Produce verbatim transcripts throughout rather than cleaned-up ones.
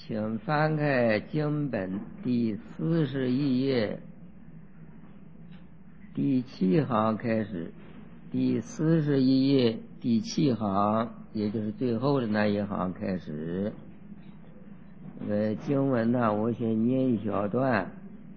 请翻开经本第四十一页第七行开始，第四十一页第七行，也就是最后的那一行开始。呃，经文呢，我先念一小段。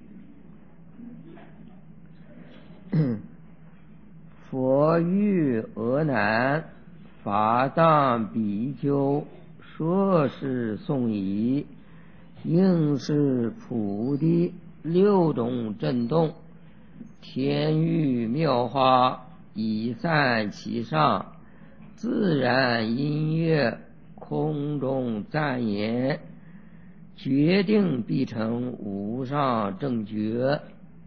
佛遇俄难，法藏比丘，说是颂仪，应是菩提，六种震动，天雨妙花，以散其上，自然音乐，空中赞言，决定必成无上正觉。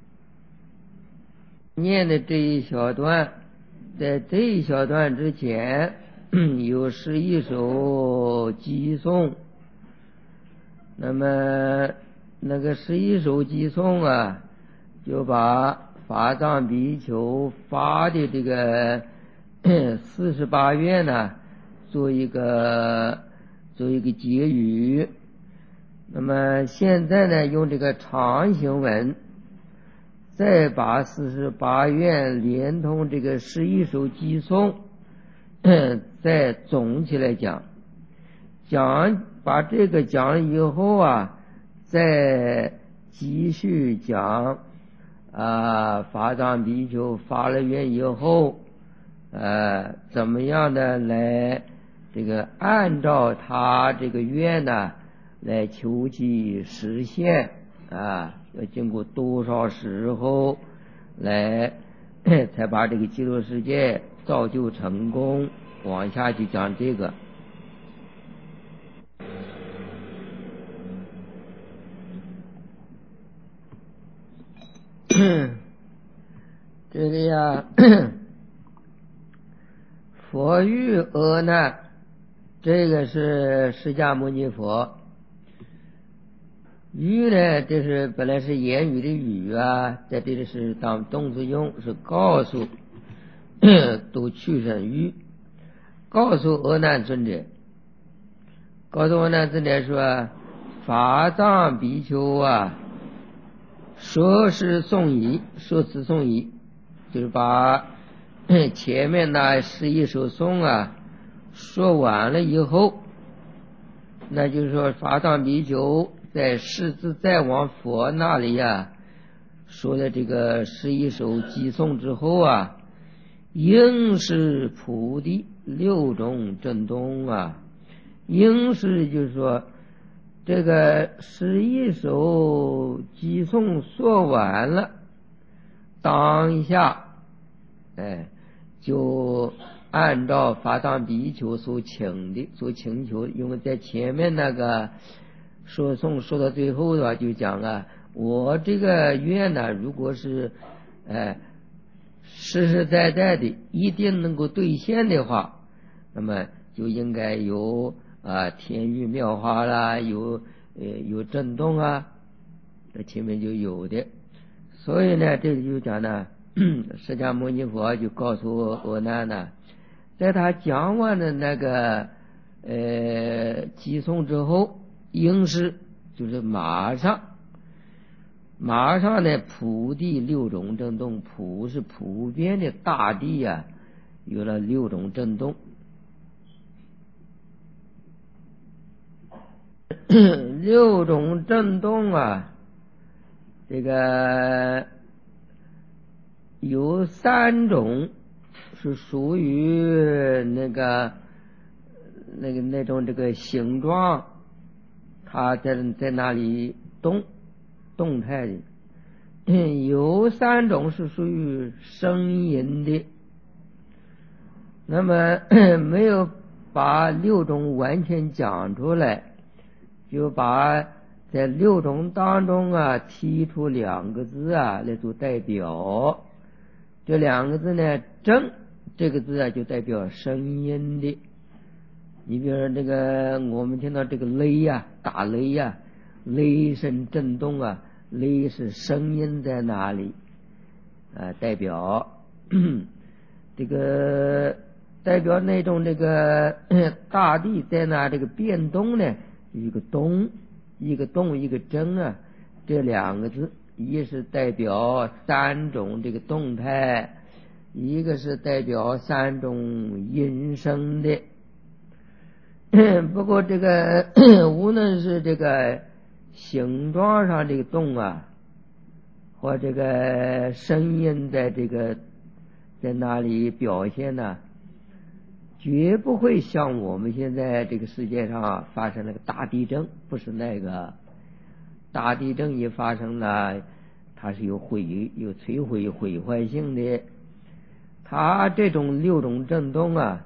念的这一小段，在这一小段之前有十一首偈颂，那么那个十一首偈颂啊，就把法藏比丘发的这个四十八愿呢，做一个做一个结语。那么现在呢，用这个长行文，再把四十八愿连同这个十一首偈颂，再总起来讲，讲把这个讲以后啊，再继续讲啊，法藏比丘发了愿以后，呃，怎么样的来这个按照他这个愿呢，来求其实现啊。要经过多少时候来才把这个极乐世界造就成功，往下去讲这个。这个呀，佛遇阿难，这个是释迦牟尼佛。语呢，这是本来是言语的语啊，在这里是当动词用，是告诉都去身语，告诉阿难尊者，告诉阿难尊者说，法藏比丘啊，说是颂仪，说此颂仪，就是把前面那十一首颂啊说完了以后，那就是说法藏比丘在世自在王佛那里呀、啊，说的这个十一首偈颂之后啊，应是菩提六种震动啊，应是就是说这个十一首偈颂说完了，当下哎就按照法藏比丘所请的所请求，因为在前面那个说颂说到最后的话，就讲啊，我这个愿呢，如果是哎实实在在的一定能够兑现的话，那么就应该有啊天雨妙花啦，有呃有震动啊，这前面就有的。所以呢，这里就讲呢，释迦牟尼佛就告诉阿难呢，在他讲完的那个呃偈颂之后，应是就是马上马上呢，普地六种震动，普是普遍的大地呀、啊，有了六种震动。六种震动啊，这个有三种是属于那个那个那种这个形状，它在在那里动动态的，有三种是属于声音的。那么没有把六种完全讲出来，就把在六种当中啊提出两个字啊来做代表。这两个字呢，正这个字啊就代表声音的。你比如说这个我们听到这个雷呀、啊、打雷呀、啊、雷声震动啊，雷是声音在哪里啊，代表这个代表那种这个大地在那这个变动呢，有一个动一个动一个真啊，这两个字，一是代表三种这个动态，一个是代表三种因生的。不过这个无论是这个形状上这个动啊，或这个声音在这个在那里表现呢、啊，绝不会像我们现在这个世界上发生那个大地震，不是那个大地震一发生了，它是有毁有摧毁毁坏性的。它这种六种震动啊，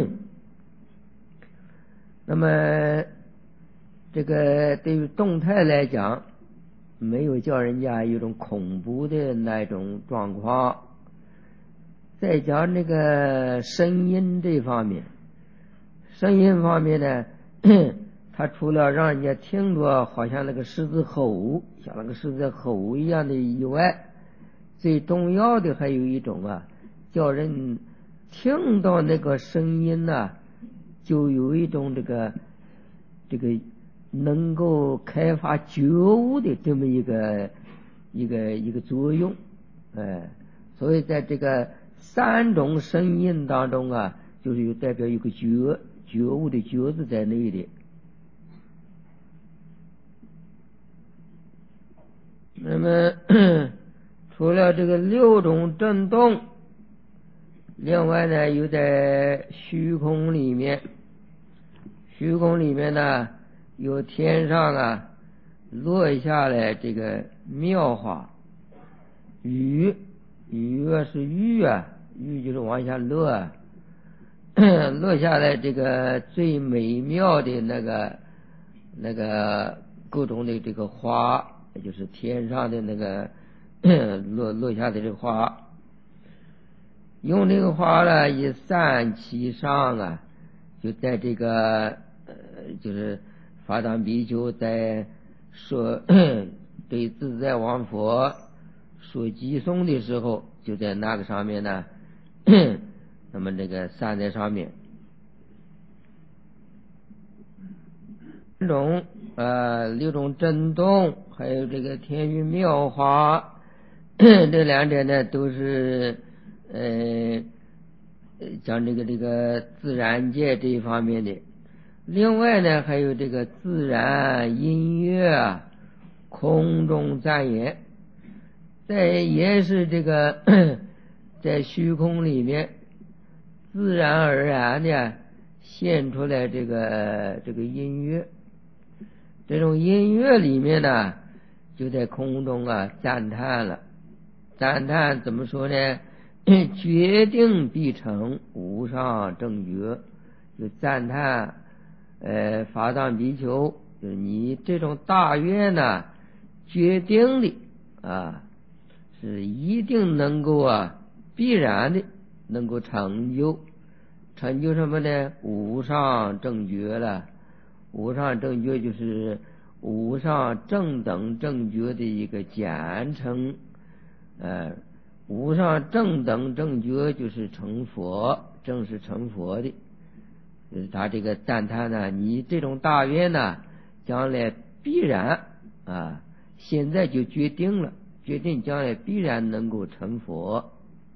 那么这个对于动态来讲，没有叫人家有种恐怖的那种状况。再讲那个声音这方面，声音方面呢，它除了让人家听着好像那个狮子吼，像那个狮子吼一样的以外，最重要的还有一种啊，叫人听到那个声音呢、啊，就有一种这个这个能够开发觉悟的这么一个一个一个作用，哎，所以在这个三种声音当中啊，就是有代表一个觉觉悟的觉字在内的。那么除了这个六种震动，另外呢，又在虚空里面，虚空里面呢，有天上啊落下来这个妙花雨，雨啊是雨啊，雨就是往下落啊，落下来这个最美妙的那个那个各种的这个花，也就是天上的那个落落下的这个花，用这个花呢以散其上啊，就在这个呃就是法藏比丘在说对自在王佛说偈颂的时候，就在那个上面呢那么这个散在上面。六种呃六种震动，还有这个天云妙花，这两点呢都是呃讲这个这个自然界这一方面的。另外呢还有这个自然音乐啊，空中赞言，在也是这个在虚空里面自然而然的现出来这个这个音乐。这种音乐里面呢，就在空中啊赞叹了，赞叹怎么说呢？决定必成无上正觉，就赞叹呃法藏比丘，就是你这种大愿呢，决定的啊，是一定能够啊必然的能够成就，成就什么呢？无上正觉了。无上正觉就是无上正等正觉的一个简称，呃，无上正等正觉就是成佛，正是成佛的。就是他这个赞叹呢，你这种大愿呢，将来必然啊，现在就决定了，决定将来必然能够成佛。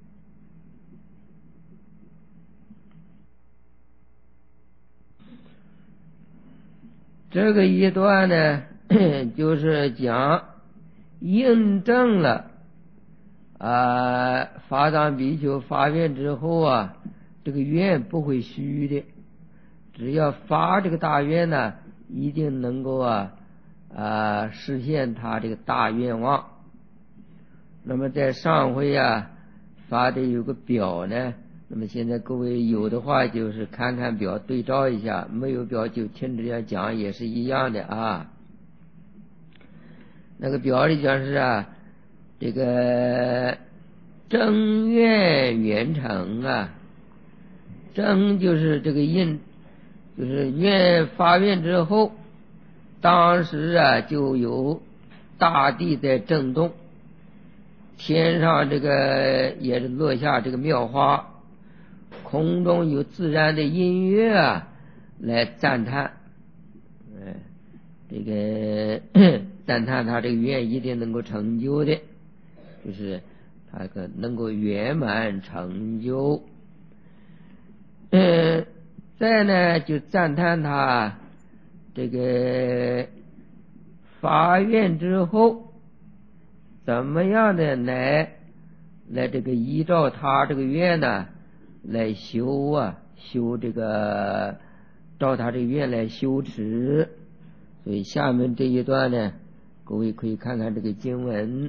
这个一段呢，就是讲印证了啊，法藏比丘发愿之后啊，这个愿不会虚的，只要发这个大愿呢，一定能够啊啊实现他这个大愿望。那么在上回啊发的有个表呢，那么现在各位有的话就是看看表对照一下，没有表就听这样讲也是一样的啊。那个表里讲是啊，这个正愿圆成啊，正就是这个印，就是愿发愿之后，当时啊就有大地在震动，天上这个也是落下这个妙花，空中有自然的音乐啊来赞叹，哎， 这个赞叹他这个愿一定能够成就的，就是他可能够圆满成就。嗯，再呢就赞叹他这个发愿之后怎么样的来来这个依照他这个愿呢来修啊，修这个照他这个愿来修持。所以下面这一段呢，各位可以看看这个经文。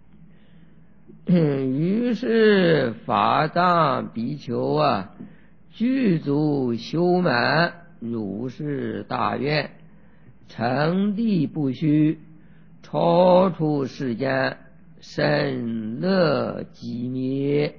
于是法藏比丘啊，具足修满如是大愿，成地不虚，超出世间，甚乐寂灭。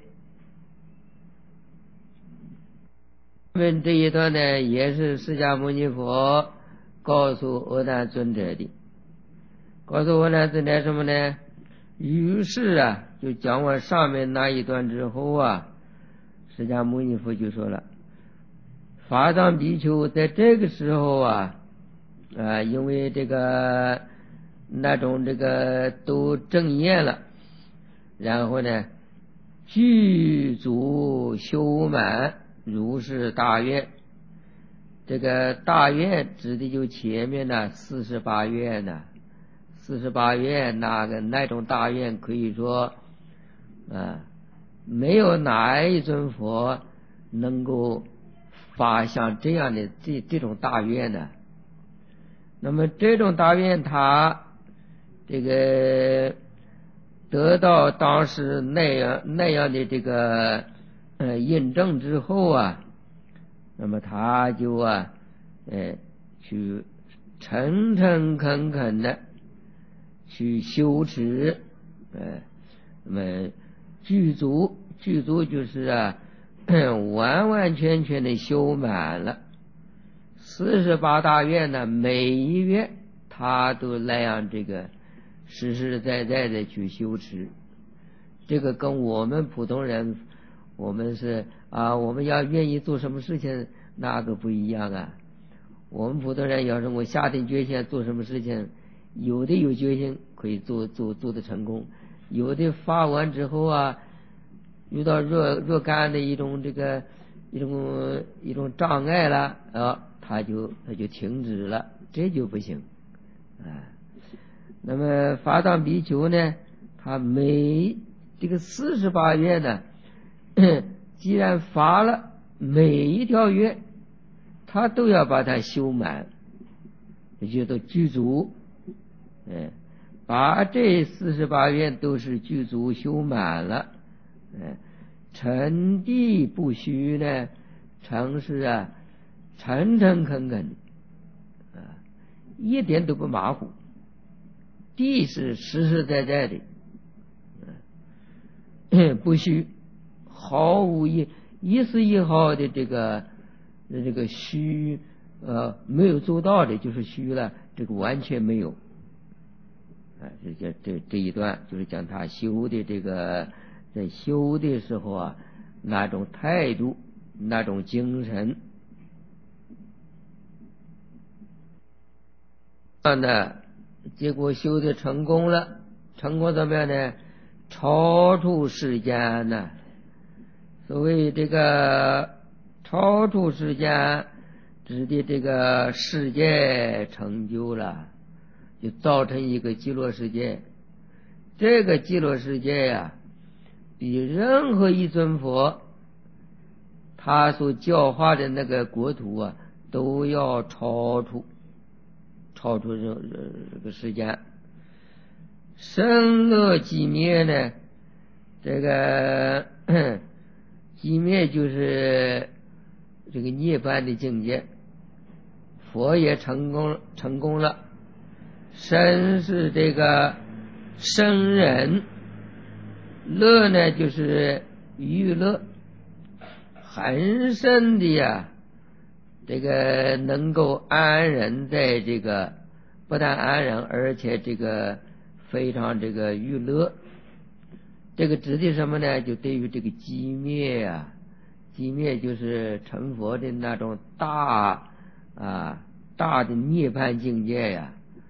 下面这一段呢，也是释迦牟尼佛告诉阿难尊者的，告诉阿难尊者什么呢？于是啊，就讲完上面那一段之后啊，释迦牟尼佛就说了，法藏比丘在这个时候啊，啊，因为这个那种这个都正验了，然后呢，具足修满如是大愿。这个大愿指的就前面呢四十八愿呢，四十八愿那个那种大愿可以说啊，没有哪一尊佛能够发像这样的这这种大愿呢。那么这种大愿他这个得到当时那样那样的这个呃印证之后啊，那么他就啊，呃，去诚诚恳恳的去修持，呃，那么具足具足就是啊，完完全全的修满了四十八大愿呢，每一愿他都那样这个实实在在的去修持。这个跟我们普通人，我们是啊，我们要愿意做什么事情，那个不一样啊。我们普通人要是我下定决心做什么事情，有的有决心可以做做做得成功，有的发完之后啊，遇到若若干的一种这个一种一种障碍了啊，他就他就停止了，这就不行啊。那么法藏比丘呢，他每这个四十八愿呢，既然发了每一条愿，他都要把它修满，也就叫具足。哎，把这四十八愿都是具足修满了，哎，诚地不虚呢，诚是啊，诚诚恳恳的啊，一点都不马虎，地是实实在在的，嗯，不虚，毫无一一丝一毫的这个这个虚，呃，没有做到的，就是虚了，这个完全没有。啊，这这这这一段就是讲他修的这个，在修的时候啊，那种态度，那种精神。这样呢，结果修的成功了，成功怎么样呢？超出世间呢。所谓这个超出世间，指的这个世界成就了，就造成一个极乐世界。这个极乐世界呀、啊，比任何一尊佛他所教化的那个国土啊，都要超出超出这这个世间。生乐寂灭呢，这个寂灭就是这个涅槃的境界，佛也成功成功了。生是这个生人，乐呢就是娱乐，很深的呀，这个能够安然在这个，不但安然，而且这个非常这个娱乐。这个指的什么呢？就对于这个寂灭啊，寂灭就是成佛的那种大啊大的涅槃境界呀、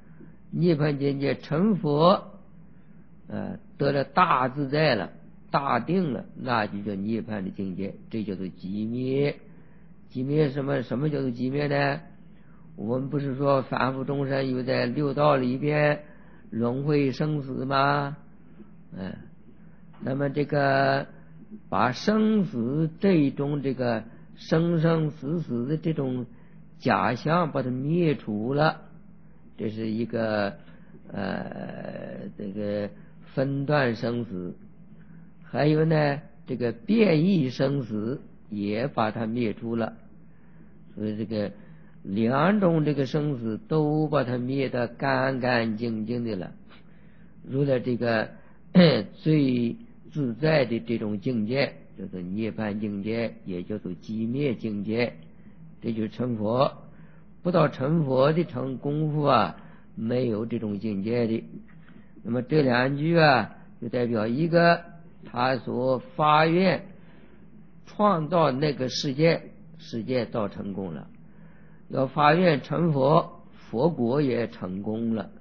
涅槃境界成佛，呃，得了大自在了，大定了，那就叫涅槃的境界，这叫做寂灭。寂灭什么？什么叫做寂灭呢？我们不是说凡夫众生有在六道里边轮回生死吗？嗯、呃，那么这个把生死这种这个生生死死的这种假象把它灭除了，这是一个呃这个分段生死。还有呢，这个变异生死也把它灭除了，所以这个两种这个生死都把它灭得干干净净的了，入了这个最自在的这种境界，叫做涅槃境界，也叫做寂灭境界，这就是成佛。不到成佛的成功夫啊，没有这种境界的。那么这两句啊，就代表一个他所发愿创造那个世界，世界到成功了，要发愿成佛，佛国也成功了。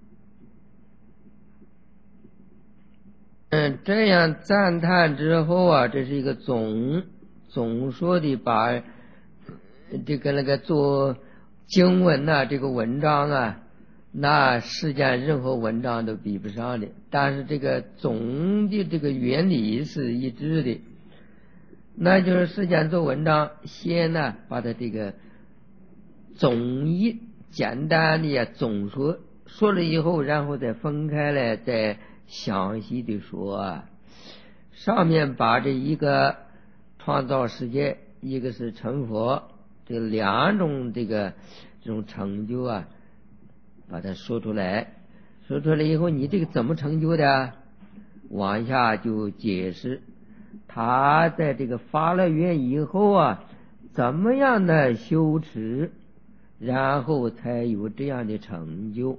嗯，这样赞叹之后啊，这是一个总总说的，把这个那个做经文呐、啊，这个文章啊，那世间任何文章都比不上的。但是这个总的这个原理是一致的，那就是世间做文章，先呢把它这个总一简单的呀总说说了以后，然后再分开来再详细的说啊。上面把这一个创造世界，一个是成佛，这两种这个这种成就啊，把它说出来。说出来以后，你这个怎么成就的？往下就解释，他在这个发了愿以后啊，怎么样的修持，然后才有这样的成就。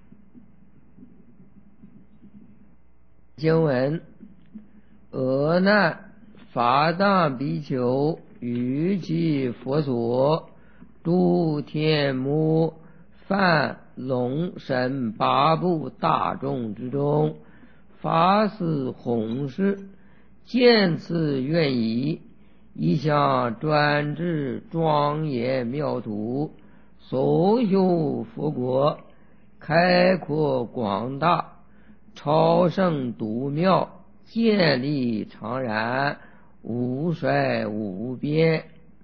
经文：俄难法藏比丘于其佛所，诸天目梵龙神八部大众之中，发誓弘誓，见此愿已，一向专制庄严妙土，所修佛国开阔广大，超胜独妙，建立常然，无衰无边。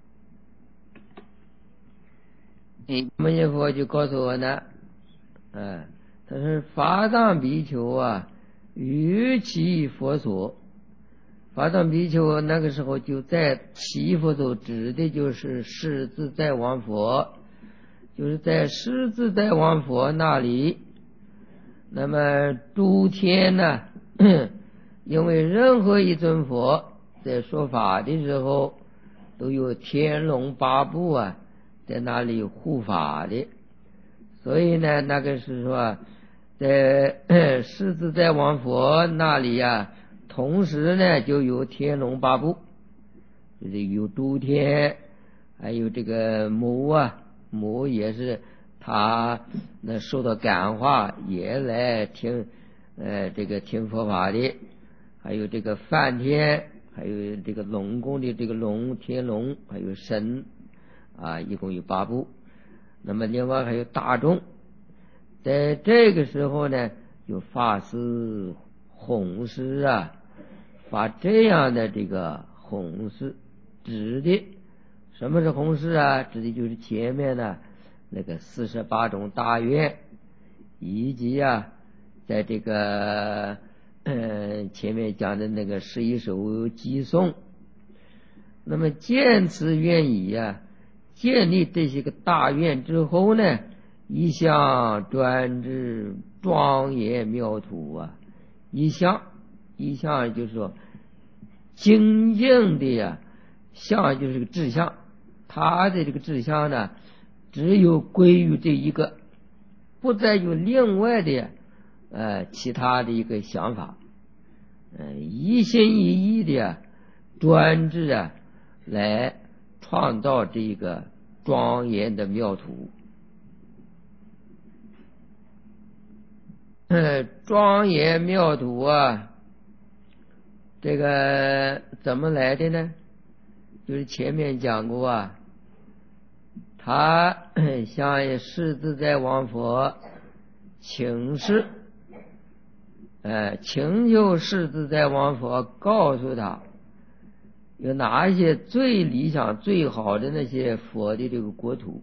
摩尼佛就告诉我呢，嗯，他说法藏比丘啊，于其佛所，法藏比丘那个时候就在其佛所，指的就是释自在王佛，就是在释自在王佛那里。那么诸天呢，因为任何一尊佛在说法的时候，都有天龙八部啊在那里护法的，所以呢，那个是说在释自在王佛那里呀、啊，同时呢就有天龙八部，就是有诸天，还有这个母啊，母也是他那受到感化也来听呃这个听佛法的，还有这个梵天，还有这个龙宫的这个龙天龙，还有神啊，一共有八部。那么另外还有大众，在这个时候呢，有发誓弘誓啊，发这样的这个弘誓，指的什么是弘誓啊？指的就是前面呢那个四十八种大愿，以及啊，在这个呃前面讲的那个十一首偈颂。那么见此愿已啊，建立这些个大愿之后呢，一向专制庄严妙土啊，一向一向就是说精进的呀，向就是个志向，他的这个志向呢，只有归于这一个，不再有另外的呃其他的一个想法，呃一心一意的专制啊，来创造这个庄严的妙土。 庄严妙土啊，这个怎么来的呢？就是前面讲过啊，他向世自在王佛请示，呃，请求世自在王佛告诉他有哪一些最理想最好的那些佛的这个国土，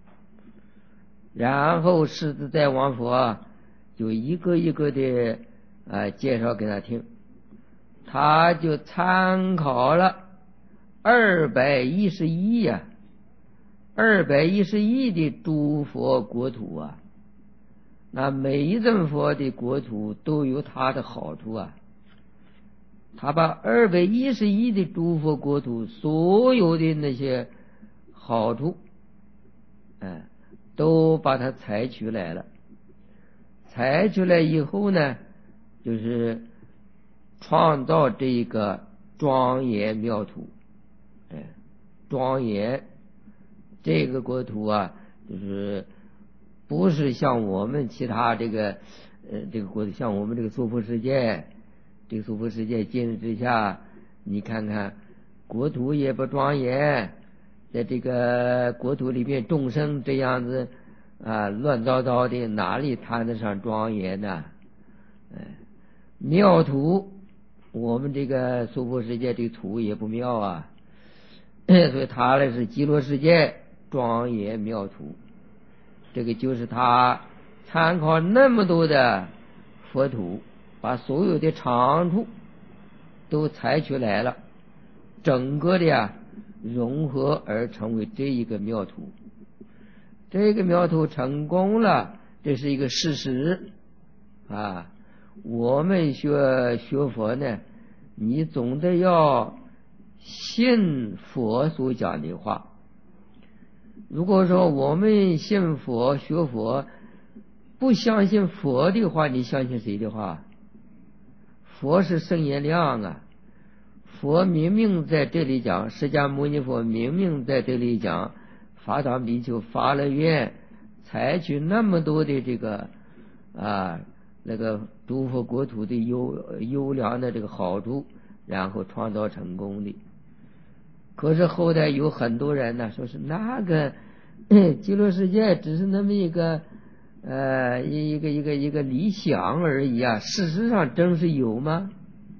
然后世自在王佛就一个一个的呃介绍给他听，他就参考了二百一十一呀，二百一十一的诸佛国土啊，那每一尊佛的国土都有它的好处啊。他把二百一十一的诸佛国土所有的那些好处，哎，都把它采取来了。采取来以后呢，就是创造这一个庄严妙土，哎，庄严这个国土啊，就是不是像我们其他这个呃这个国土，像我们这个娑婆世界。这个娑婆世界今日之下，你看看国土也不庄严，在这个国土里面众生这样子啊乱糟糟的，哪里谈得上庄严呢？哎，妙土，我们这个娑婆世界这个土也不妙啊，所以它呢是极乐世界庄严妙土，这个就是他参考那么多的佛土，把所有的长处都采取来了，整个的呀融合而成为这一个妙土。这个妙土成功了，这是一个事实啊。我们学学佛呢，你总得要信佛所讲的话。如果说我们信佛学佛，不相信佛的话，你相信谁的话？佛是圣言量啊，佛明明在这里讲，释迦牟尼佛明明在这里讲，法藏比丘发了愿，采取那么多的这个啊那个诸佛国土的优优良的这个好处，然后创造成功的。可是后来有很多人呢，说是那个极乐世界只是那么一个呃一个一个一个理想而已啊，事实上真是有吗？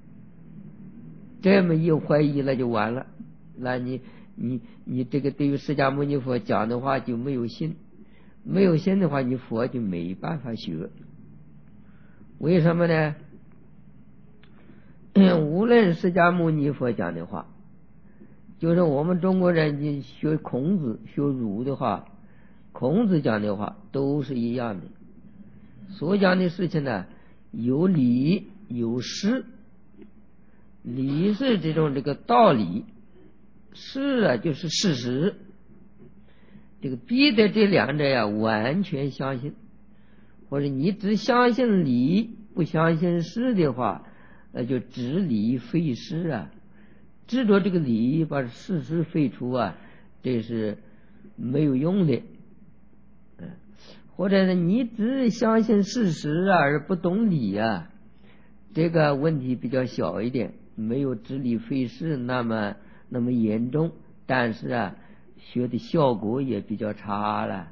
这么一怀疑了就完了，那你你你这个对于释迦牟尼佛讲的话就没有心，没有心的话，你佛就没办法学。为什么呢？无论释迦牟尼佛讲的话，就是我们中国人你学孔子学儒的话，孔子讲的话都是一样的，所讲的事情呢有理有事。理是这种这个道理，事啊就是事实，这个逼得这两者呀完全相信，或者你只相信理不相信事的话，那就执理废事啊，执着这个理把事实废除啊，这是没有用的。或者呢你只相信事实啊而不懂理啊，这个问题比较小一点，没有执理废事那么那么严重，但是啊学的效果也比较差了。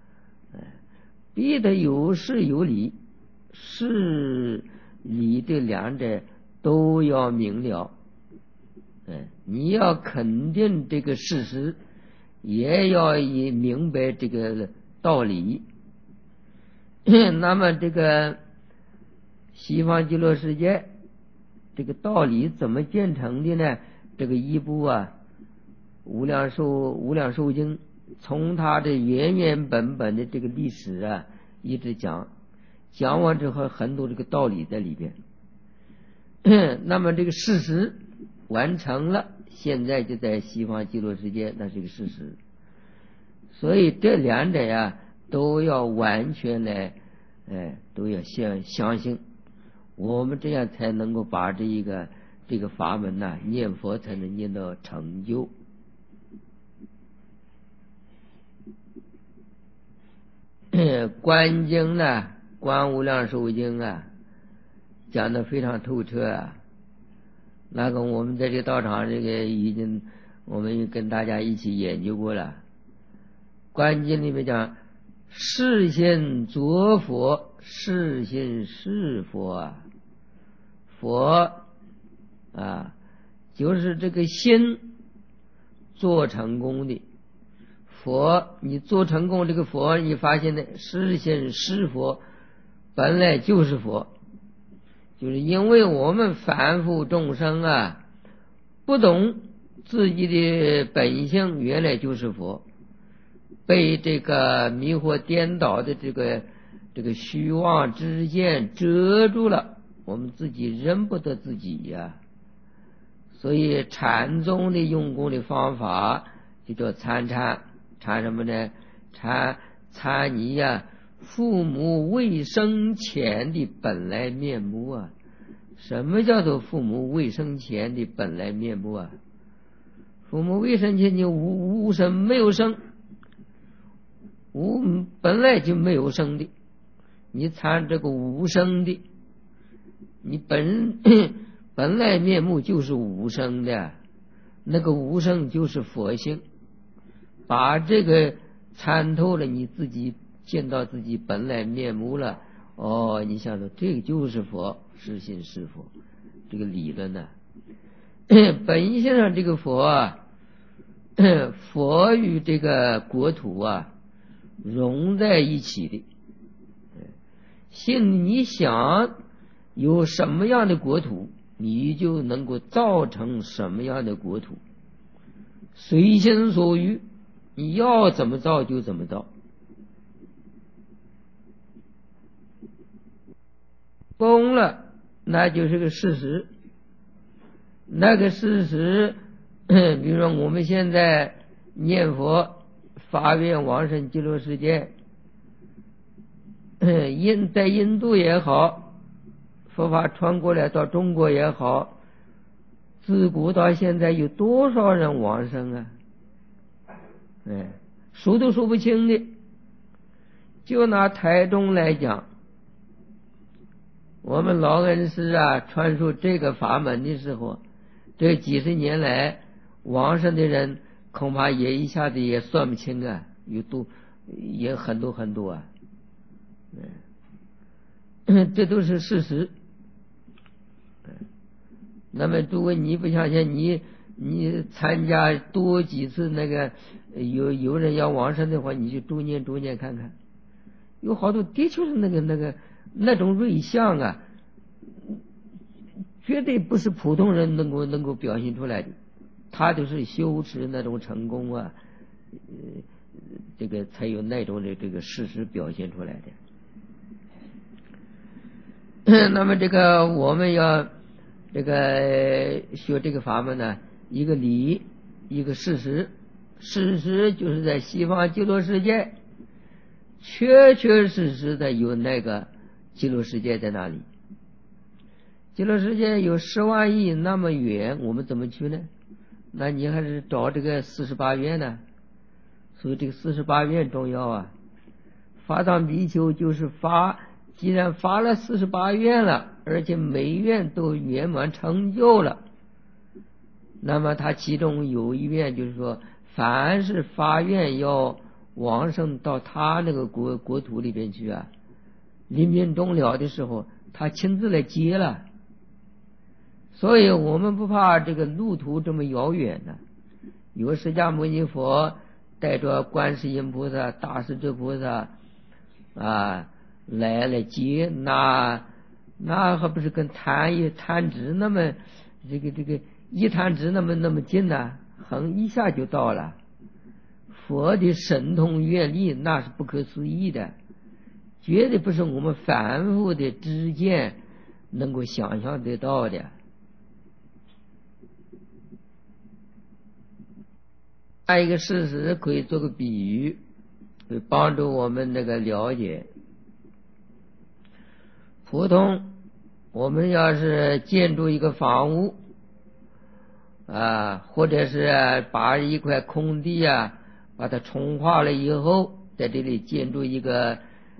必得有事有理，事理这两者都要明了。你要肯定这个事实，也要以明白这个道理。那么这个西方极乐世界这个道理怎么建成的呢？这个一部啊无量寿无量寿经，从它的原原本本的这个历史啊一直讲，讲完之后很多这个道理在里边。那么这个事实完成了，现在就在西方极乐世界，那是个事实。所以这两者呀都要完全来哎都要相相信，我们这样才能够把这一个这个法门呐、啊、念佛才能念到成就。观经呢观无量寿经啊，讲得非常透彻啊。那个我们在这个道场，这个已经我们跟大家一起研究过了。观经里面讲，是心作佛，是心是佛啊。佛啊，就是这个心做成功的。佛，你做成功这个佛，你发现呢，是心是佛，本来就是佛。就是因为我们凡夫众生啊，不懂自己的本性原来就是佛，被这个迷惑颠倒的这个这个虚妄之见遮住了，我们自己认不得自己呀、啊。所以禅宗的用功的方法就叫参禅。禅什么呢？禅禅你呀、啊，父母未生前的本来面目啊。什么叫做父母未生前的本来面目啊？父母未生前就无无生，没有生，无本来就没有生的。你参这个无生的，你本本来面目就是无生的，那个无生就是佛性。把这个参透了，你自己见到自己本来面目了，哦，你想说这个就是佛，是心是佛，这个理论呢、啊，本性上这个佛啊，佛与这个国土啊融在一起的。心你想有什么样的国土，你就能够造成什么样的国土，随心所欲。你要怎么造就怎么造，崩了那就是个事实。那个事实，比如说我们现在念佛发愿往生极乐世界，印在印度也好，佛法传过来到中国也好，自古到现在有多少人往生啊？哎，数都数不清的。就拿台中来讲，我们老恩师啊传授这个法门的时候，这几十年来往生的人恐怕也一下子也算不清啊，有多也很多很多啊。这都是事实。那么如果你不相信，你你参加多几次那个有有人要往生的话，你就多念多念看看，有好多的确是那个那个那种瑞相啊，绝对不是普通人能够能够表现出来的，他就是修持那种成功啊，呃，这个才有那种的这个事实表现出来的。那么这个我们要这个学这个法门呢，一个理，一个事实。事实就是在西方极乐世界，确确实实的有那个极乐世界在那里。极乐世界有十万亿那么远，我们怎么去呢？那你还是找这个四十八愿呢。所以这个四十八愿重要啊。发藏比丘就是发，既然发了四十八愿了，而且每愿都圆满成就了，那么他其中有一愿就是说，凡是发愿要往生到他那个国国土里边去啊，临命终了的时候，他亲自来接了。所以我们不怕这个路途这么遥远呢、啊。有释迦牟尼佛带着观世音菩萨、大势至菩萨啊来来接，那那还不是跟弹一弹指那么这个这个一弹指那么那么近呢、啊？横一下就到了。佛的神通愿力那是不可思议的，绝对不是我们凡夫的知见能够想象得到的。还有一个事实可以做个比喻，会帮助我们那个了解。普通我们要是建筑一个房屋啊，或者是把一块空地啊把它重化了以后，在这里建筑一个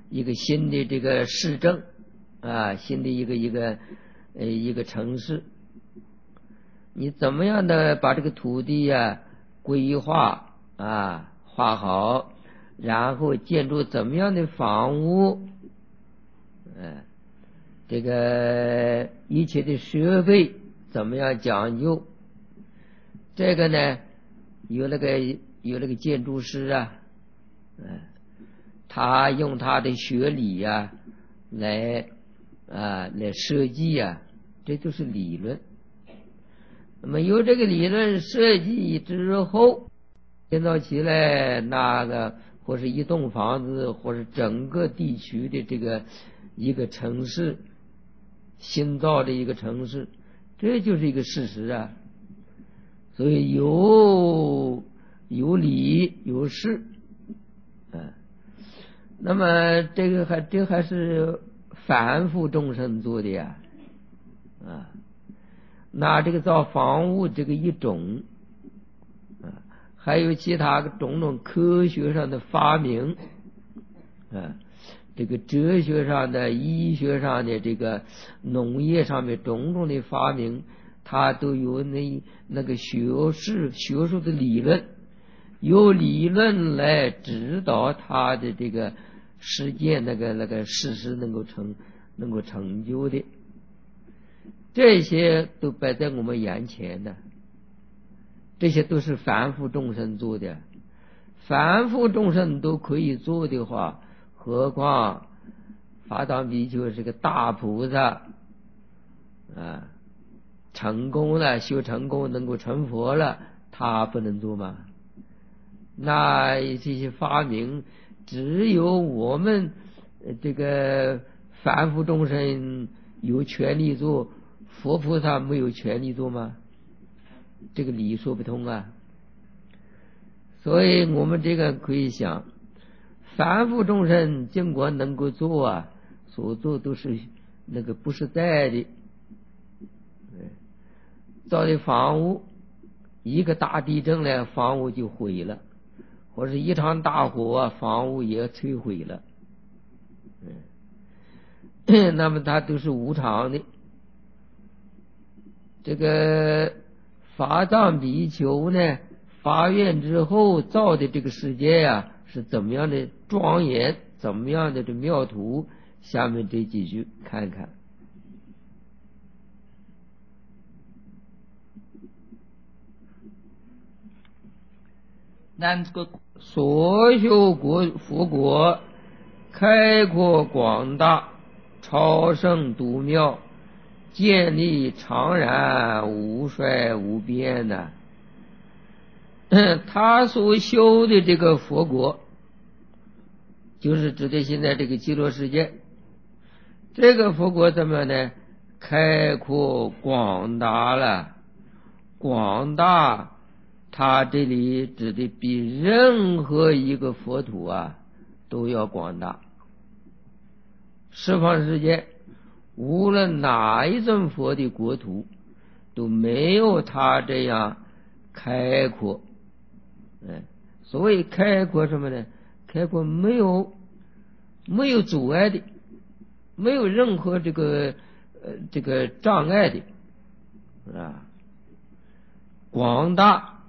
一个新的这个市政啊，新的一个一个呃一个城市，你怎么样的把这个土地呀、啊、规划啊画好，然后建筑怎么样的房屋，呃这个一切的设备怎么样讲究，这个呢有那个有那个建筑师啊，呃他用他的学理呀、啊、来啊来设计呀、啊，这都是理论。那么有这个理论设计之后，建造起来那个或是一栋房子，或是整个地区的这个一个城市，新造的一个城市，这就是一个事实啊。所以有有理有事，啊，那么这个还这还是凡夫众生做的呀，啊，拿这个造房屋这个一种，啊，还有其他种种科学上的发明，啊，这个哲学上的、医学上的、这个农业上面种种的发明，它都有那那个学士学术的理论，有理论来指导它的这个实践，那个那个事实能够成能够成就的，这些都摆在我们眼前的，这些都是凡夫众生做的，凡夫众生都可以做的话，何况法藏比丘是个大菩萨啊，成功了，修成功能够成佛了，他不能做吗？那这些发明只有我们这个凡夫众生有权利做，佛菩萨没有权利做吗？这个理说不通啊。所以我们这个可以想，凡夫众生尽管能够做啊，所做都是那个不实在的，造的房屋一个大地震呢，房屋就毁了，或是一场大火，房屋也摧毁了，那么它都是无常的。这个法藏比丘呢，发愿之后造的这个世界呀、啊，是怎么样的庄严，怎么样的这妙图，下面这几句看看。 南国所修国佛国开阔广大，超胜独妙，建立常然，无衰无边的。他所修的这个佛国，就是指的现在这个极乐世界。这个佛国怎么呢？开阔广大了，广大，它这里指的比任何一个佛土啊都要广大。十方世界无论哪一尊佛的国土都没有它这样开阔。哎，所谓开阔什么呢？开阔没有没有阻碍的，没有任何这个呃这个障碍的啊，广大，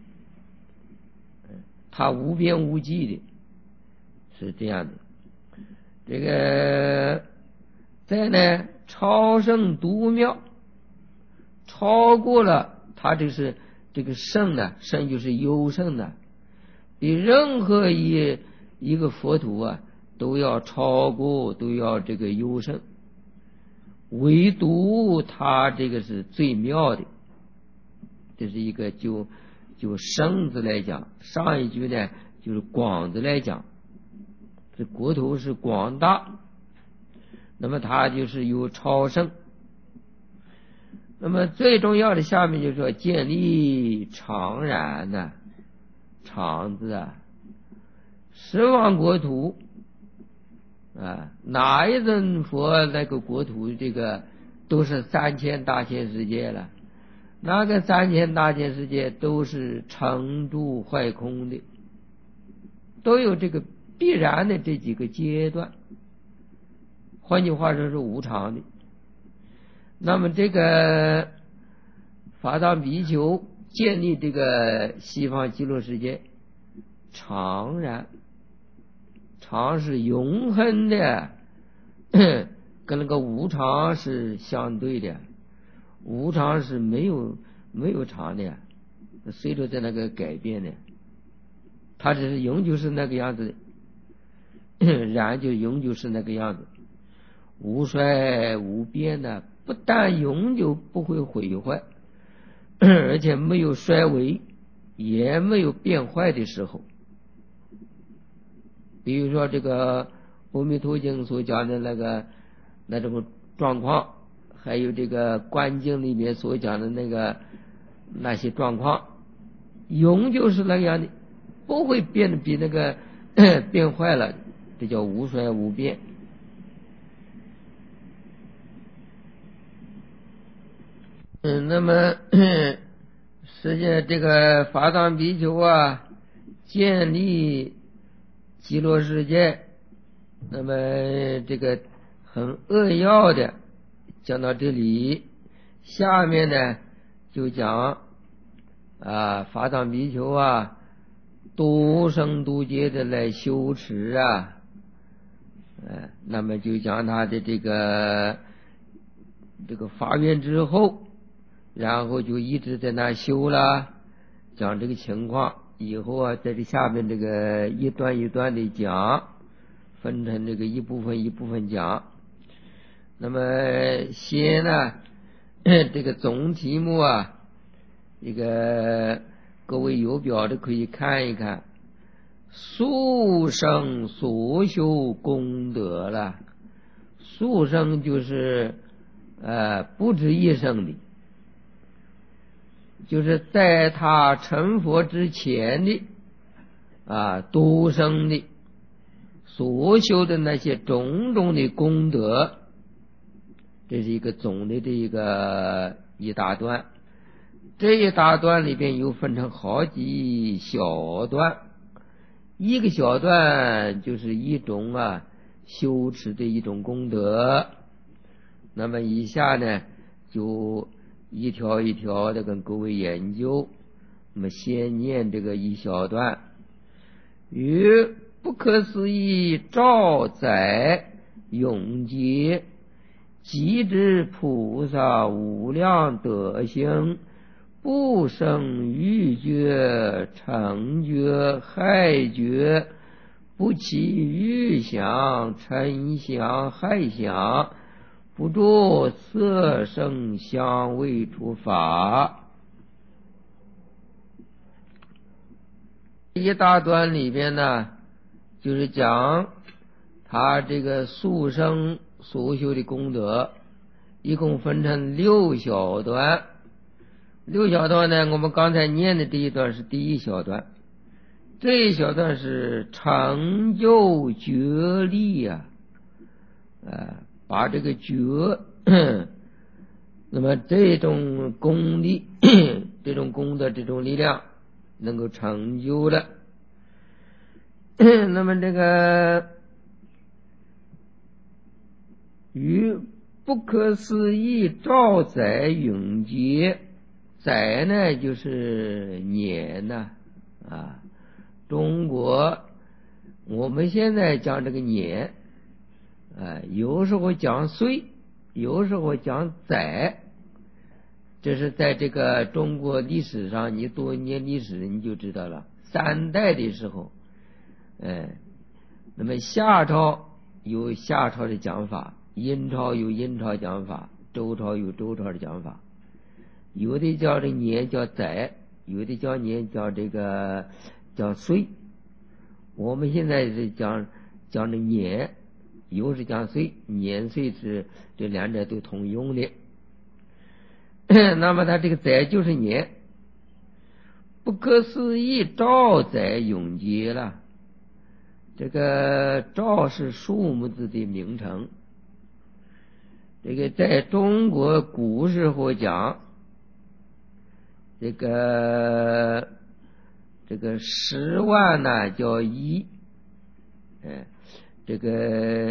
它无边无际的，是这样的。这个再呢，超胜独妙，超过了它，这是这个胜呢，胜就是优胜的，比任何一一个佛土啊都要超过，都要这个优胜，唯独它这个是最妙的。这是一个就就胜字来讲，上一句呢就是广字来讲，这国土是广大，那么它就是有超胜。那么最重要的下面就说建立常然呢，常字啊，十方国土啊，哪一尊佛那个国土，这个都是三千大千世界了，那个三千大千世界都是成住坏空的，都有这个必然的这几个阶段。 换句话说是无常的。那么这个法藏比丘建立这个西方极乐世界，常然，常是永恒的，跟那个无常是相对的，无常是没有没有常的，随着在那个改变的，它只是永久是那个样子的，然就永久是那个样子，无衰无变的，不但永久不会毁坏，而且没有衰微，也没有变坏的时候。比如说这个《阿弥陀经》所讲的那个那种状况，还有这个《观经》里面所讲的那个那些状况，永久是那样的，不会变得比那个变坏了，这叫无衰无变。嗯，那么实际上这个法藏比丘啊，建立极乐世界，那么这个很扼要的讲到这里，下面呢就讲啊法藏比丘啊独生独劫的来修持啊，呃，那么就讲他的这个这个发愿之后，然后就一直在那修了，讲这个情况。以后啊，在这下面这个一段一段的讲，分成这个一部分一部分讲。那么先呢，这个总题目啊，这个各位有表的可以看一看，速生所修功德了。速生就是呃不止一生的，就是在他成佛之前的啊多生的所修的那些种种的功德，这是一个总的这一个一大段。这一大段里边又分成好几小段，一个小段就是一种啊修持的一种功德。那么以下呢就一条一条的跟各位研究。那么先念这个一小段，于不可思议兆载永劫，即知菩萨无量德行，不生欲觉、成觉、害觉，不起欲想、嗔想、害想，不着色声香味触法。一大段里边呢，就是讲他这个速生所修的功德，一共分成六小段。六小段呢，我们刚才念的这一段是第一小段，这一小段是成就觉力啊，呃，把这个觉，那么这种功力，这种功德，这种力量能够成就了。那么这个于不可思议兆载永劫，载呢就是年呐 啊, 啊，中国我们现在讲这个年啊，有时候讲岁，有时候讲载。这是在这个中国历史上，你多念历史你就知道了。三代的时候，哎，那么夏朝有夏朝的讲法，殷朝有殷朝讲法，周朝有周朝的讲法。有的叫这年叫载，有的叫年叫这个叫岁。我们现在是讲讲这年，有是讲岁，年岁是这两者都通用的。那么它这个载就是年，不可思议兆载永劫了。这个兆是数目字的名称，这个在中国古时候讲，这个这个十万呢叫一，哎，这个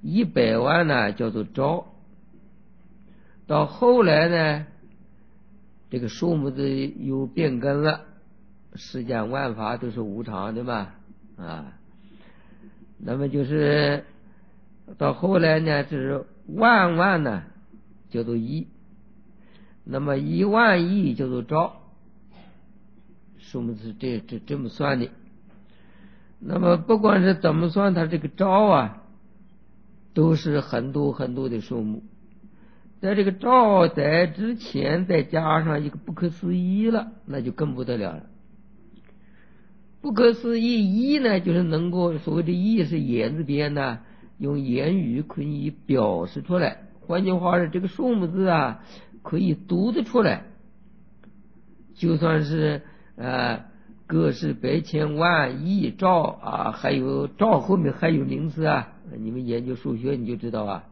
一百万呢叫做兆。到后来呢，这个数目字又变更了，世间万法都是无常的嘛啊，那么就是到后来呢，就是万万呢叫做亿，那么一万亿叫做兆，数目字是这这这么算的。那么不管是怎么算，它这个兆啊，都是很多很多的数目。在这个兆载之前再加上一个不可思议了，那就更不得了了。不可思议义呢，就是能够所谓的义是言字边呢，用言语可以表示出来。换句话说，这个数目字啊，可以读得出来。就算是呃个十百千万亿兆啊，还有兆后面还有名词啊，你们研究数学你就知道啊。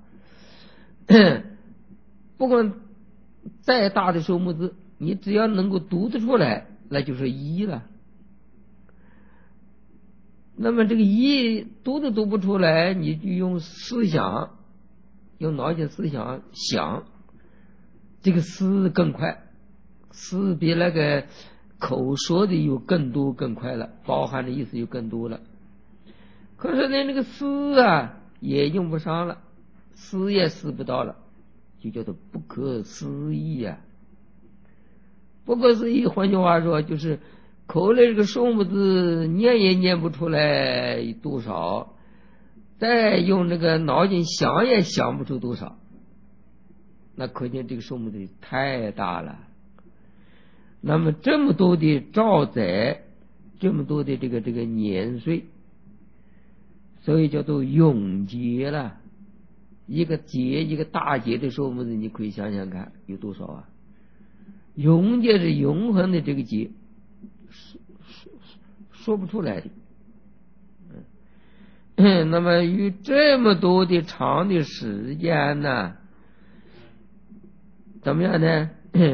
不管再大的数目字，你只要能够读得出来，那就是一了。那么这个一读都读不出来，你就用思想，用脑筋思想想，这个思更快，思比那个口说的又更多更快了，包含的意思又更多了。可是呢，那个思啊也用不上了，思也思不到了，就叫做不可思议啊！不可思议，换句话说，就是口里这个数目字念也念不出来多少，再用那个脑筋想也想不出多少，那可见这个数目字太大了。那么这么多的兆载，这么多的这个这个年岁，所以叫做永劫了。一个劫，一个大劫的数目字，你可以想想看有多少啊？永劫是永恒的这个劫，说说说不出来的。嗯，那么与这么多的长的时间呢，怎么样呢？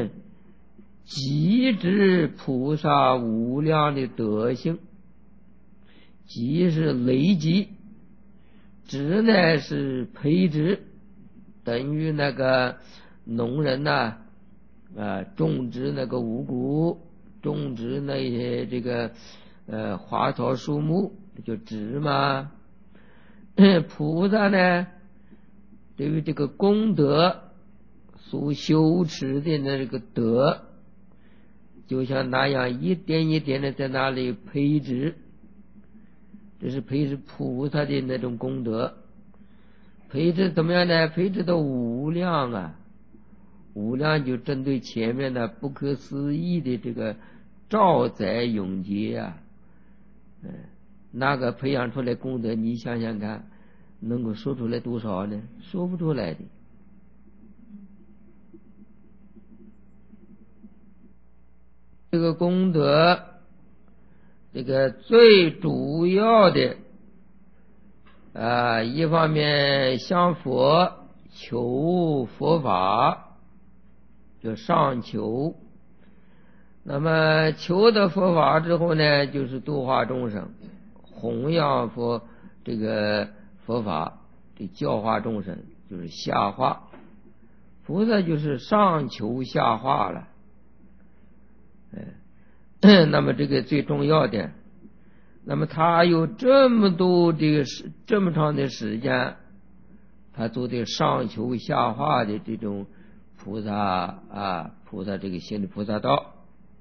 极致菩萨无量的德性，极是累积，值呢是培植，等于那个农人呐、啊，啊种植那个五谷，种植那些这个呃花草树木，就植嘛。菩萨呢，对于这个功德所修持的那个德，就像那样一点一点的在那里培植，这是培植菩萨的那种功德。培植怎么样呢？培植的无量啊，无量就针对前面的不可思议的这个兆载永劫啊，嗯，那个培养出来功德，你想想看，能够说出来多少呢？说不出来的。这个功德，这个最主要的啊，一方面向佛求佛法，就上求。那么求得佛法之后呢，就是度化众生，弘扬佛这个佛法，这教化众生就是下化。菩萨就是上求下化了。嗯，那么这个最重要的，那么他有这么多这个时这么长的时间，他做的上求下化的这种菩萨啊，菩萨这个行的菩萨道。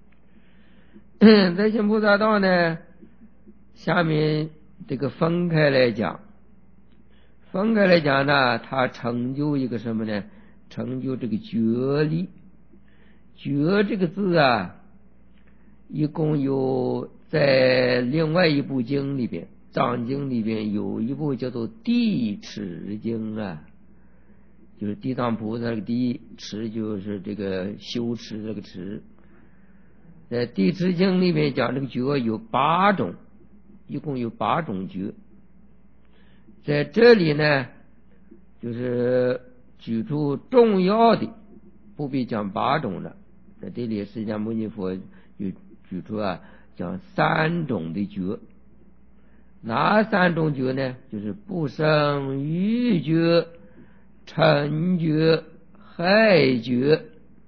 在行菩萨道呢，下面这个分开来讲，分开来讲呢，他成就一个什么呢？成就这个觉力。觉这个字啊，一共有在另外一部经里边，藏经里边有一部叫做地持经啊，就是地藏菩萨这个地，持就是这个修持这个持。在地持经里面讲这个觉有八种，一共有八种觉。在这里呢，就是举出重要的，不必讲八种了。在这里释迦牟尼佛就举出啊，讲三种的觉。 哪三种觉呢？就是不生欲觉、嗔觉、害觉。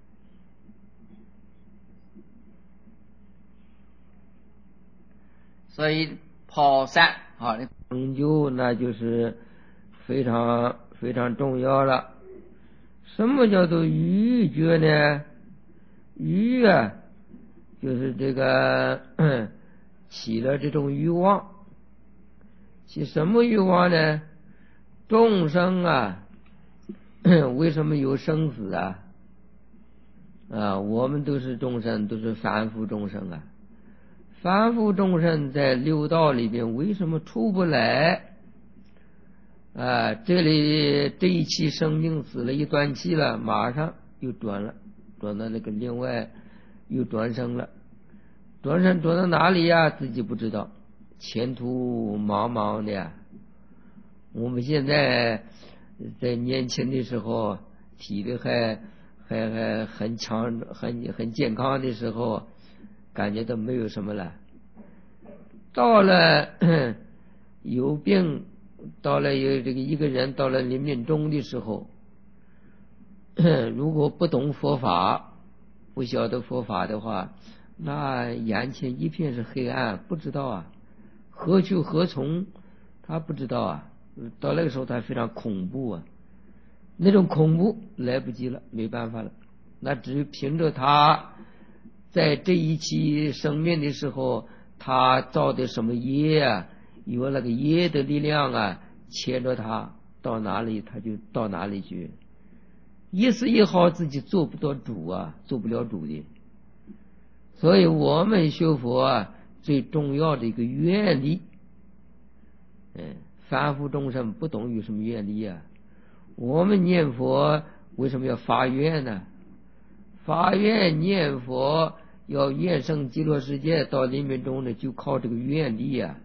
所以破散啊， 成就那就是非常非常重要了。什么叫做欲觉呢？欲啊，就是这个起了这种欲望。起什么欲望呢？众生啊，为什么有生死啊？啊，我们都是众生，都是凡夫众生啊。凡夫众生在六道里边为什么出不来啊？这里这一期生命死了，一断气了，马上又转了，转到那个另外又转生了。转生转到哪里呀？自己不知道，前途茫茫的呀。我们现在在年轻的时候，体力还还还很强、很很健康的时候，感觉到没有什么了。到了有病，到了有这个一个人到了临命终的时候，如果不懂佛法，不晓得佛法的话，那眼前一片是黑暗，不知道啊，何去何从，他不知道啊。到那个时候他非常恐怖啊，那种恐怖来不及了，没办法了，那只凭着他在这一期生命的时候，他造的什么业啊，有那个业的力量啊，牵着他到哪里他就到哪里去，一丝一毫自己做不到主啊，做不了主的。所以我们学佛啊，最重要的一个愿力，嗯，凡夫众生不懂有什么愿力啊。我们念佛为什么要发愿呢？发愿念佛要愿生极乐世界，到临命终呢，就靠这个愿力啊。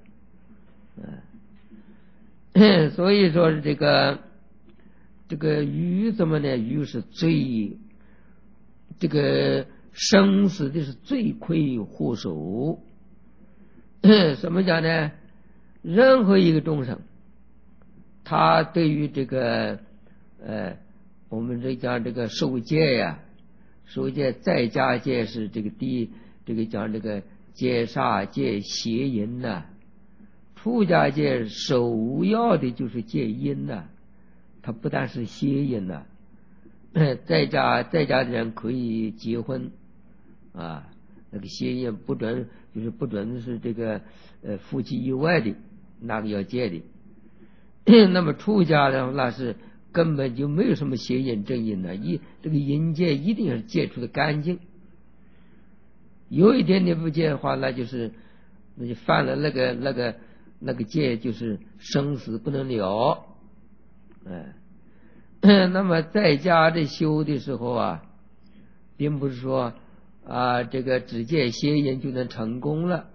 嗯，所以说这个这个欲怎么呢？欲是最这个生死的是罪魁祸首。什么讲呢？任何一个众生，他对于这个呃，我们这讲这个受戒呀，受戒在家戒是这个第这个讲这个戒杀戒邪淫呐、啊，出家戒首要的就是戒淫呐、啊，它不但是邪淫呐、啊，在家在家的人可以结婚啊，那个邪淫不准，就是不准是这个呃夫妻以外的那个要戒的。那么出家的那是根本就没有什么邪淫正淫的，一这个淫戒一定是戒除的干净。有一点你不戒的话，那就是那就犯了那个那个那个戒，就是生死不能了。哎，那么在家的修的时候啊，并不是说啊这个只戒邪淫就能成功了，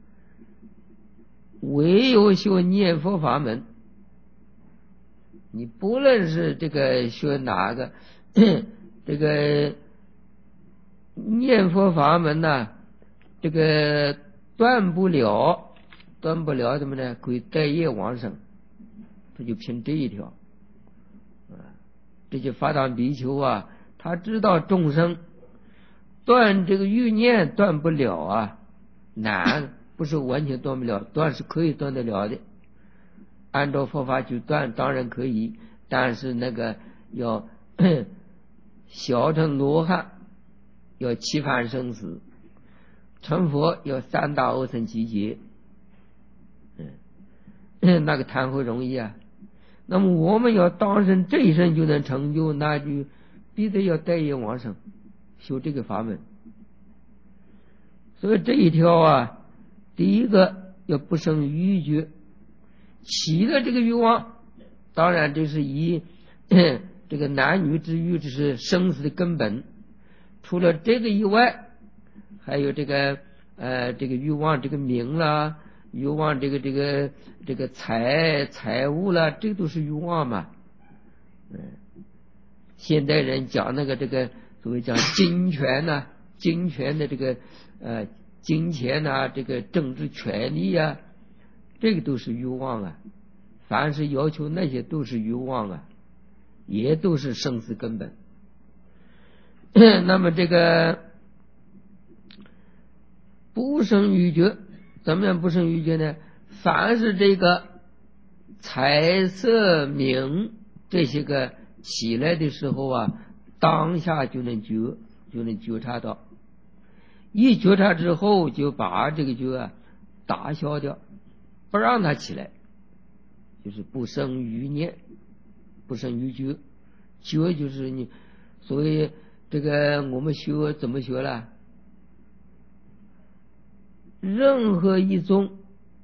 唯有修念佛法门。你不论是这个学哪个这个念佛法门呢、啊，这个断不了断不了什么呢？可以带业往生，他就凭这一条啊。这些法藏比丘啊，他知道众生断这个欲念断不了啊，难，不是完全断不了，断是可以断得了的。按照佛法去断当然可以，但是那个要小乘罗汉要七番生死，成佛要三大阿僧祇劫，嗯，那个谈何容易啊。那么我们要当生这一生就能成就，那就必须要带业往生，修这个法门。所以这一条啊，第一个要不生欲觉，起了这个欲望，当然这是以这个男女之欲，这是生死的根本。除了这个以外，还有这个呃这个欲望这个名啦，欲望这个这个这个财财物啦，这都是欲望嘛。嗯，现代人讲那个这个所谓讲金权呐、啊，金权的这个呃金钱呐、啊，这个政治权利啊。 这个都是欲望啊，凡是要求那些都是欲望啊，也都是生死根本。那么这个不生欲觉，怎么样不生欲觉呢？凡是这个彩色名这些个起来的时候啊，当下就能觉，就能觉察到，一觉察之后就把这个觉啊打消掉，不让它起来，就是不生欲念，不生欲觉。觉就是你所谓这个我们学怎么学了？任何一种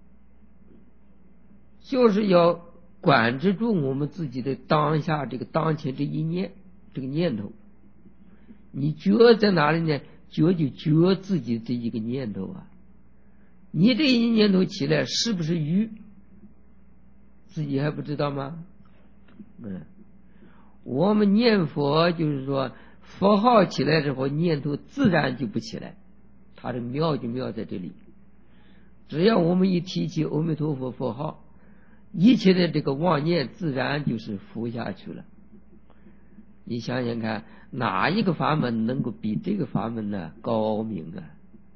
就是要管制住我们自己的当下这个当前这一念，这个念头。你觉在哪里呢？觉就觉自己这一个念头啊，你这一念头起来是不是欲，自己还不知道吗？嗯，我们念佛就是说佛号起来之后，念头自然就不起来，它的妙就妙在这里。只要我们一提起阿弥陀佛佛号，一切的这个妄念自然就是浮下去了。你想想看，哪一个法门能够比这个法门呢高明啊？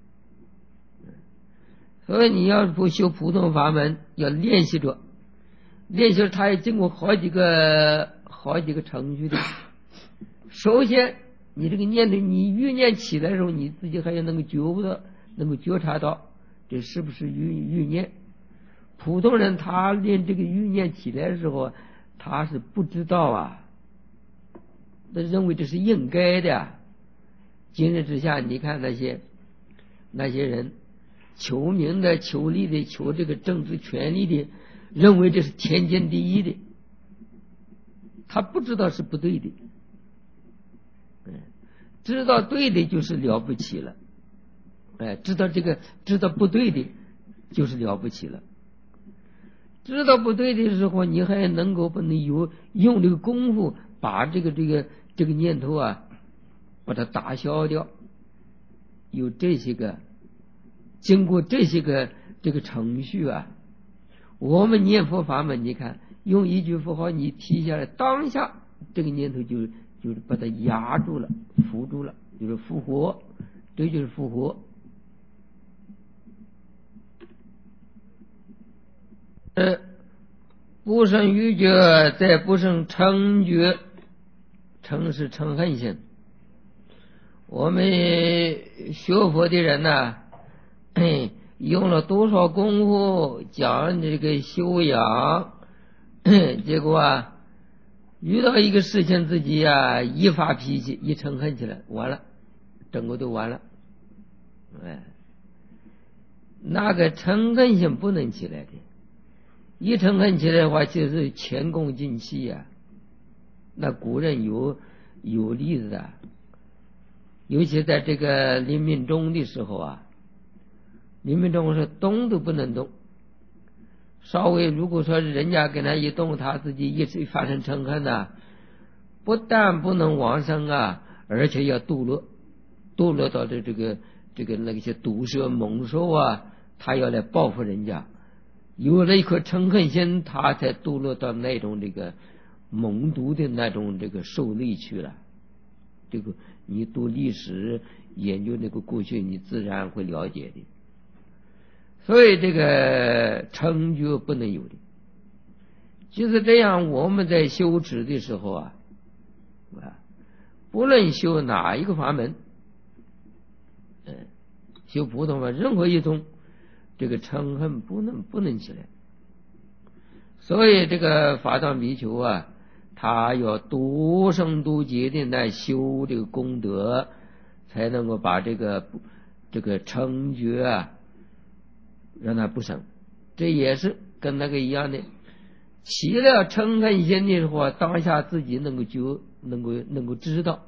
所以你要不修普通法门，要练习着，练习它也经过好几个好几个程序的。首先你这个念头，你欲念起来的时候，你自己还要能够觉悟到，能够觉察到这是不是欲欲念。普通人他练这个欲念起来的时候，他是不知道啊，他认为这是应该的啊。今日之下，你看那些那些人求名的、求利的、求这个政治权利的，认为这是天经地义的，他不知道是不对的。知道对的就是了不起了，哎，知道这个知道不对的就是了不起了。知道不对的时候，你还能够不能有用这个功夫把这个这个这个念头啊把它打消掉。有这些个经过这些个这个程序啊，我们念佛法门，你看用一句佛号你提下来，当下这个念头就就是把它压住了，扶住了，就是复活，这就是复活。呃，不生欲觉，再不生嗔觉。嗔是嗔恨心。我们学佛的人呢、啊，用了多少功夫讲这个修养，结果啊，遇到一个事情自己啊一发脾气，一嗔恨起来，完了，整个都完了。哎，那个嗔恨心不能起来的。一嗔恨起来的话，就是前功尽弃呀、啊。那古人有有例子的，尤其在这个临命终的时候啊，临命终是动都不能动。稍微如果说人家跟他一动，他自己一直发生嗔恨呐，不但不能往生啊，而且要堕落，堕落到这这个这个那些毒蛇猛兽啊，他要来报复人家。有了一颗嗔恨心，他才堕落到那种这个猛毒的那种这个兽类去了。这个你读历史研究那个过去，你自然会了解的。所以这个嗔觉不能有的。就是这样，我们在修持的时候啊，啊，不论修哪一个法门，嗯，修普通法任何一种，这个嗔恨不能不能起来。所以这个法藏比丘啊，他要多生多劫的来修这个功德，才能够把这个这个嗔觉啊让他不生。这也是跟那个一样的，起了嗔恨心的时候，当下自己能够觉，能够能够知道。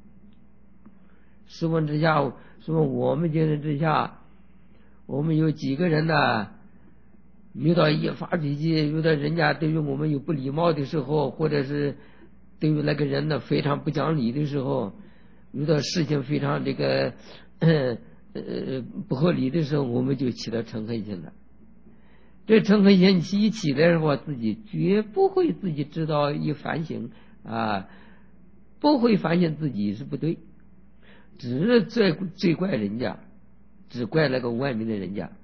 试问之下，说我们今日之下，我们有几个人呢？遇到一发脾气，遇到人家对于我们有不礼貌的时候，或者是对于那个人呢非常不讲理的时候，遇到事情非常这个呃不合理的时候，我们就起了嗔恨心了。 这嗔恨心一起来的话，自己绝不会自己知道一反省啊，不会反省自己是不对，只是罪罪怪人家，只怪那个外面的人家，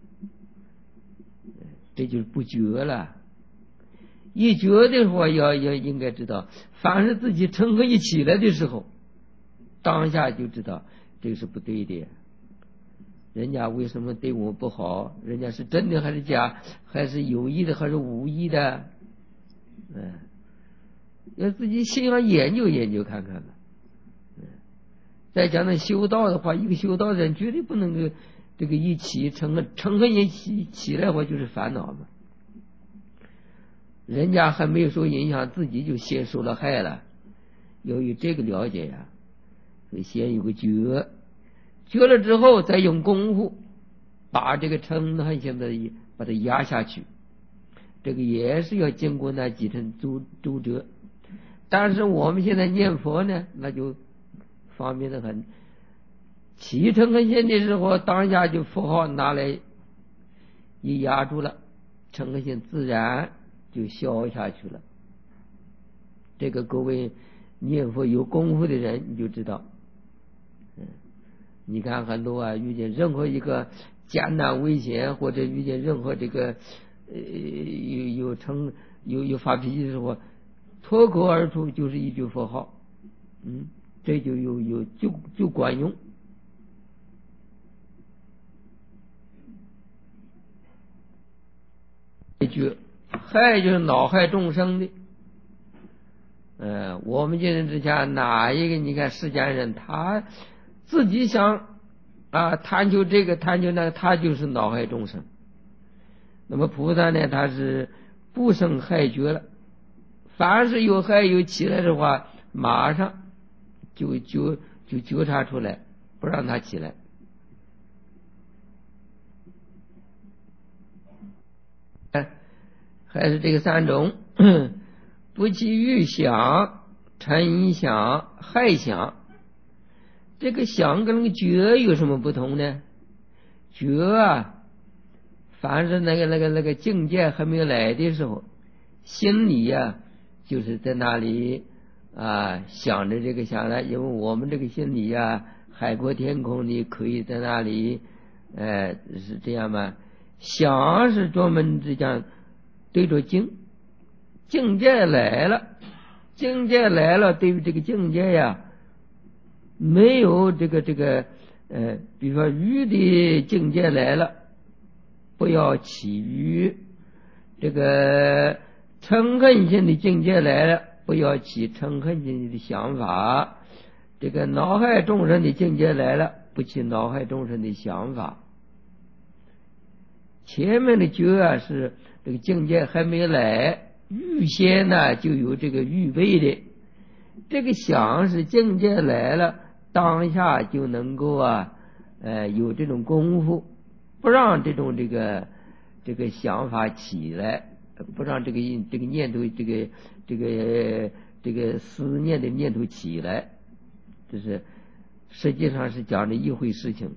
这就是不觉了。一觉的话，要要应该知道，凡是自己嗔恨一起来的时候，当下就知道这个是不对的。人家为什么对我不好？人家是真的还是假？还是有意的还是无意的？嗯，要自己心上研究研究看看吧。嗯，再讲那修道的话，一个修道的人绝对不能够这个一起嗔恨，嗔恨一起起来的话就是烦恼嘛。人家还没有受影响，自己就先受了害了。由于这个了解呀、啊，所以先有个觉。觉了之后，再用功夫把这个嗔恨现在把它压下去，这个也是要经过那几层周周折。但是我们现在念佛呢，那就方便的很。起嗔恨心的时候，当下就符号拿来一压住了，嗔恨心自然就消下去了。这个各位念佛有功夫的人，你就知道。嗯。你看很多啊，遇见任何一个艰难危险，或者遇见任何这个呃有有成有有发脾气的时候，脱口而出就是一句佛号，嗯，这就有有就就管用。一句害就是恼害众生的，呃，我们今天之下哪一个？你看世间人他。自己想啊，探求这个探求那个，他就是恼害众生。那么菩萨呢，他是不生害觉了，凡是有害有起来的话，马上就就就觉察出来，不让他起来。还是这个三种，不起欲想、嗔想、害想。这个想跟那个觉有什么不同呢？觉啊，凡是那个那个那个境界还没有来的时候，心里呀、啊、就是在那里啊想着这个想来，因为我们这个心里呀、啊，海阔天空，你可以在那里，呃，是这样吗？想是专门这样对着境，境界来了，境界来了，对于这个境界呀。没有这个这个呃，比如说欲的境界来了，不要起欲；这个嗔恨心的境界来了，不要起嗔恨心的想法；这个恼害众生的境界来了，不起恼害众生的想法。前面的觉啊，是这个境界还没来，预先呢就有这个预备的；这个想是境界来了。当下就能够啊，呃，有这种功夫，不让这种这个这个想法起来，不让这个这个念头这个这个这个思念的念头起来，这是实际上是讲的一回事情。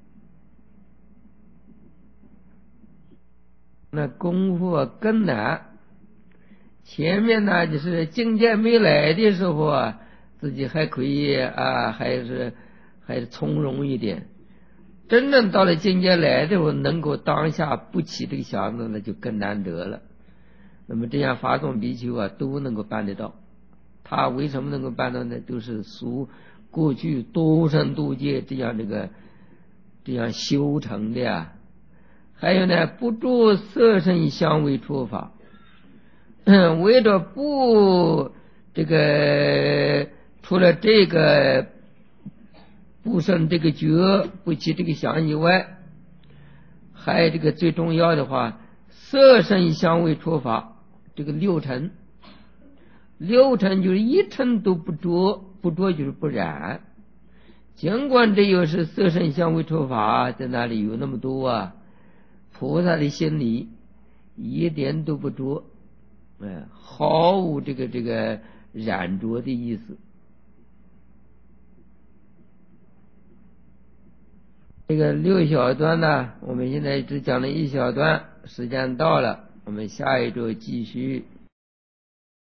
那功夫啊更难，前面呢就是境界没来的时候啊。自己还可以啊，还是还是从容一点。真正到了境界来的时候，能够当下不起这个想法，那就更难得了。那么这样法众比丘啊，都能够办得到。他为什么能够办到呢？都是属过去多生多劫这样这个这样修成的呀。还有呢，不着色声香味触法，为着不这个。除了这个不生这个觉，不起这个想以外，还有这个最重要的话，色声香味触法，这个六尘，六尘就是一尘都不着，不着就是不染。尽管这又是色声香味触法在那里有那么多啊，菩萨的心里一点都不着，哎，毫无这个这个染着的意思。这个六小段呢，我们现在只讲了一小段， 时间到了，我们下一周继续。